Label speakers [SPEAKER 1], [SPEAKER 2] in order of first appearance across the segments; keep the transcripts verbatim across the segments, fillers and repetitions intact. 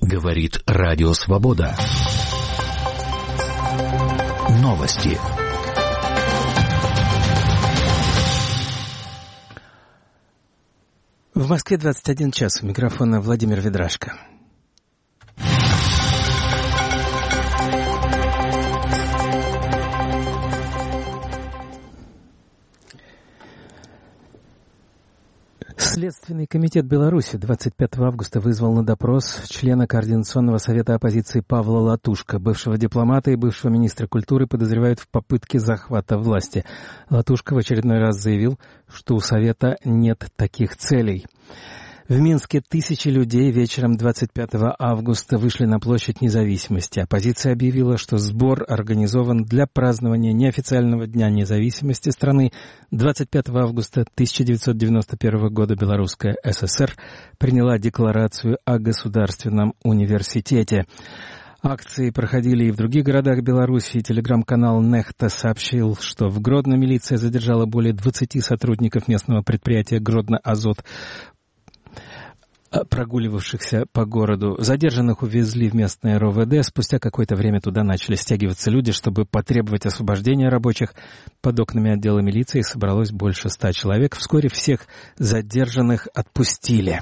[SPEAKER 1] Говорит Радио Свобода. Новости.
[SPEAKER 2] В Москве двадцать один час. У микрофона Владимир Ведрашко. Следственный комитет Беларуси двадцать пятого августа вызвал на допрос члена Координационного совета оппозиции Павла Латушко. Бывшего дипломата и бывшего министра культуры подозревают в попытке захвата власти. Латушко в очередной раз заявил, что у совета нет таких целей. В Минске тысячи людей вечером двадцать пятого августа вышли на площадь Независимости. Оппозиция объявила, что сбор организован для празднования неофициального Дня независимости страны. двадцать пятого августа тысяча девятьсот девяносто первого года Белорусская ССР приняла декларацию о государственном университете. Акции проходили и в других городах Беларуси. Телеграм-канал «Нехта» сообщил, что в Гродно милиция задержала более двадцати сотрудников местного предприятия «Гродно-Азот», прогуливавшихся по городу. Задержанных увезли в местное РОВД. Спустя какое-то время туда начали стягиваться люди, чтобы потребовать освобождения рабочих. Под окнами отдела милиции собралось больше ста человек. Вскоре всех задержанных отпустили.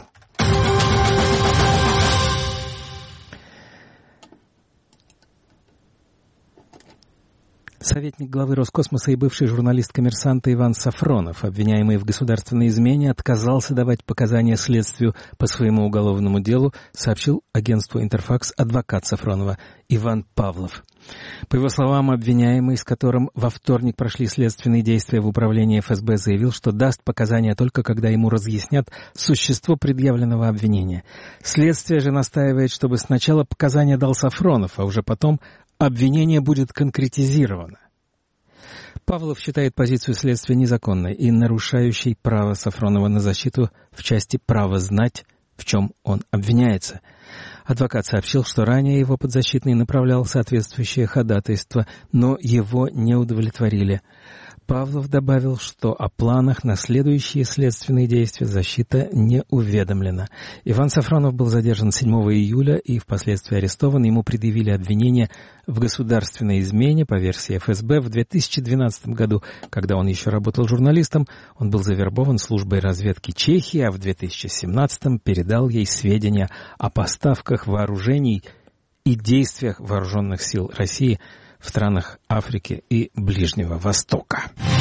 [SPEAKER 2] Советник главы Роскосмоса и бывший журналист «Коммерсанта» Иван Сафронов, обвиняемый в государственной измене, отказался давать показания следствию по своему уголовному делу, сообщил агентству «Интерфакс» адвокат Сафронова Иван Павлов. По его словам, обвиняемый, с которым во вторник прошли следственные действия в управлении эф эс бэ, заявил, что даст показания только когда ему разъяснят существо предъявленного обвинения. Следствие же настаивает, чтобы сначала показания дал Сафронов, а уже потом обвинение будет конкретизировано. Павлов считает позицию следствия незаконной и нарушающей право Сафронова на защиту в части права знать, в чем он обвиняется. Адвокат сообщил, что ранее его подзащитный направлял соответствующее ходатайство, но его не удовлетворили. Павлов добавил, что о планах на следующие следственные действия защита не уведомлена. Иван Сафронов был задержан седьмого июля и впоследствии арестован. Ему предъявили обвинение в государственной измене по версии эф эс бэ. В две тысячи двенадцатом году, когда он еще работал журналистом, он был завербован службой разведки Чехии, а в две тысячи семнадцатом передал ей сведения о поставках вооружений и действиях вооруженных сил России в странах Африки и Ближнего Востока.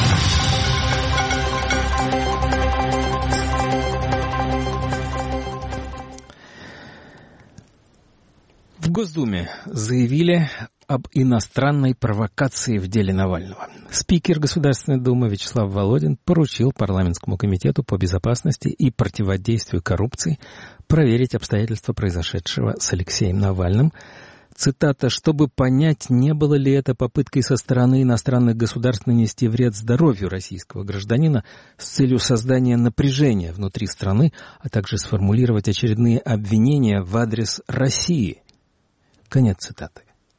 [SPEAKER 2] В Госдуме заявили об иностранной провокации в деле Навального. Спикер Государственной Думы Вячеслав Володин поручил Парламентскому комитету по безопасности и противодействию коррупции проверить обстоятельства произошедшего с Алексеем Навальным. Цитата: «чтобы понять, не было ли это попыткой со стороны иностранных государств нанести вред здоровью российского гражданина с целью создания напряжения внутри страны, а также сформулировать очередные обвинения в адрес России». Конец цитаты.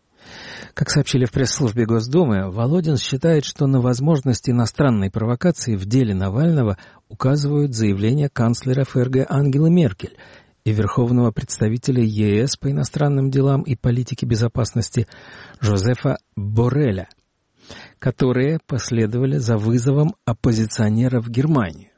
[SPEAKER 2] Как сообщили в пресс-службе Госдумы, Володин считает, что на возможность иностранной провокации в деле Навального указывают заявления канцлера эф эр гэ Ангелы Меркель и верховного представителя е эс по иностранным делам и политике безопасности Жозефа Борреля, которые последовали за вызовом оппозиционеров в Германию.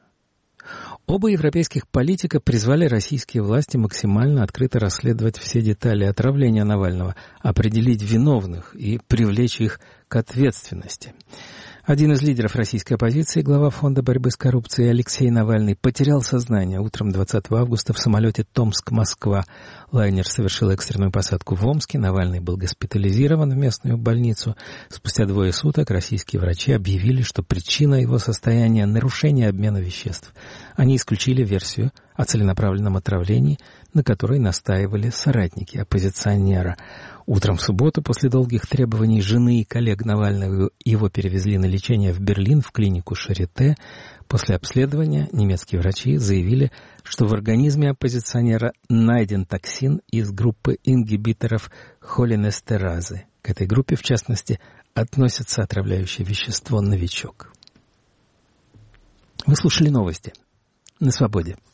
[SPEAKER 2] Оба европейских политика призвали российские власти максимально открыто расследовать все детали отравления Навального, определить виновных и привлечь их к ответственности. Один из лидеров российской оппозиции, глава Фонда борьбы с коррупцией Алексей Навальный, потерял сознание утром двадцатого августа в самолете Томск-Москва. Лайнер совершил экстренную посадку в Омске. Навальный был госпитализирован в местную больницу. Спустя двое суток российские врачи объявили, что причина его состояния — нарушение обмена веществ. Они исключили версию о целенаправленном отравлении, на которой настаивали соратники оппозиционера. Утром в субботу, после долгих требований жены и коллег Навального, его перевезли на лечение в Берлин, в клинику Шарите. После обследования немецкие врачи заявили, что в организме оппозиционера найден токсин из группы ингибиторов холинестеразы. К этой группе, в частности, относится отравляющее вещество «Новичок». Вы слушали новости на Свободе.